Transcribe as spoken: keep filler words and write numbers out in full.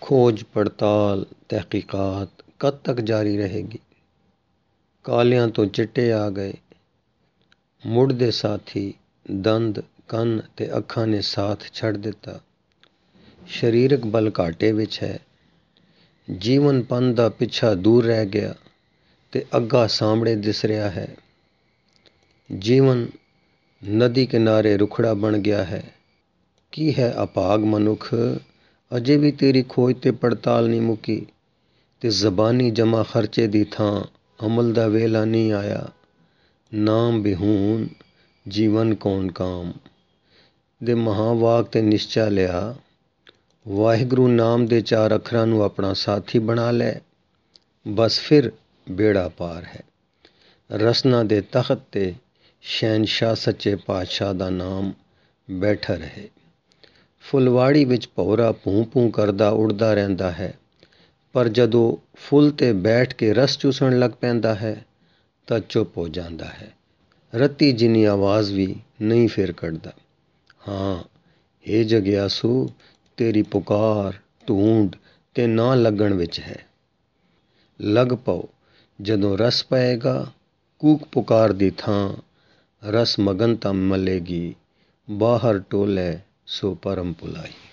खोज पड़ताल तहकीकात कद तक जारी रहेगी। कालियां तो चिट्टे आ गए, मुड़दे साथी दंद ਕੰਨ ਤੇ ਅੱਖਾਂ ਨੇ ਸਾਥ ਛੱਡ ਦਿੱਤਾ। ਸਰੀਰਕ ਬਲ ਘਾਟੇ ਵਿੱਚ ਹੈ। ਜੀਵਨ ਪੰਨ ਦਾ ਪਿੱਛਾ ਦੂਰ ਰਹਿ ਗਿਆ ਤੇ ਅੱਗਾ ਸਾਹਮਣੇ ਦਿਸ ਰਿਹਾ ਹੈ। ਜੀਵਨ ਨਦੀ ਕਿਨਾਰੇ ਰੁਖੜਾ ਬਣ ਗਿਆ ਹੈ। ਕੀ ਹੈ ਅਭਾਗ ਮਨੁੱਖ, ਅਜੇ ਵੀ ਤੇਰੀ ਖੋਜ ਤੇ ਪੜਤਾਲ ਨਹੀਂ ਮੁੱਕੀ ਤੇ ਜ਼ਬਾਨੀ ਜਮਾ ਖਰਚੇ ਦੀ ਥਾਂ ਅਮਲ ਦਾ ਵੇਲਾ ਨਹੀਂ ਆਇਆ। ਨਾਮ ਬਿਹੂਨ ਜੀਵਨ ਕੌਣ ਕਾਮ ਦੇ ਮਹਾਂਵਾਕ ਤੇ ਨਿਸ਼ਚਾ ਲਿਆ। ਵਾਹਿਗੁਰੂ ਨਾਮ ਦੇ ਚਾਰ ਅੱਖਰਾਂ ਨੂੰ ਆਪਣਾ ਸਾਥੀ ਬਣਾ ਲੈ, ਬਸ ਫਿਰ ਬੇੜਾ ਪਾਰ ਹੈ। ਰਸਨਾ ਦੇ ਤਖ਼ਤ ਤੇ ਸ਼ਹਿਨਸ਼ਾਹ ਸੱਚੇ ਪਾਤਸ਼ਾਹ ਦਾ ਨਾਮ ਬੈਠਾ ਰਹੇ। ਫੁਲਵਾੜੀ ਵਿੱਚ ਭੌਰਾ ਭੂੰ ਭੂੰ ਕਰਦਾ ਉੱਡਦਾ ਰਹਿੰਦਾ ਹੈ, ਪਰ ਜਦੋਂ ਫੁੱਲ ਤੇ ਬੈਠ ਕੇ ਰਸ ਚੂਸਣ ਲੱਗ ਪੈਂਦਾ ਹੈ ਤਾਂ ਚੁੱਪ ਹੋ ਜਾਂਦਾ ਹੈ। ਰੱਤੀ ਜਿੰਨੀ ਆਵਾਜ਼ ਵੀ ਨਹੀਂ ਫਿਰ ਕੱਢਦਾ। ਹਾਂ ਹੇ ਜਗਿਆਸੂ, ਤੇਰੀ ਪੁਕਾਰ ਢੂੰਡ ਤੇ ਨਾ ਲੱਗਣ ਵਿੱਚ ਹੈ। ਲੱਗ ਪਓ, ਜਦੋਂ ਰਸ ਪਏਗਾ ਕੂਕ ਪੁਕਾਰ ਦੀ ਥਾਂ ਰਸ ਮਗਨਤਾ ਮਲੇਗੀ। ਬਾਹਰ ਟੋਲੇ ਸੋ ਪਰਮ ਭੁਲਾਈ।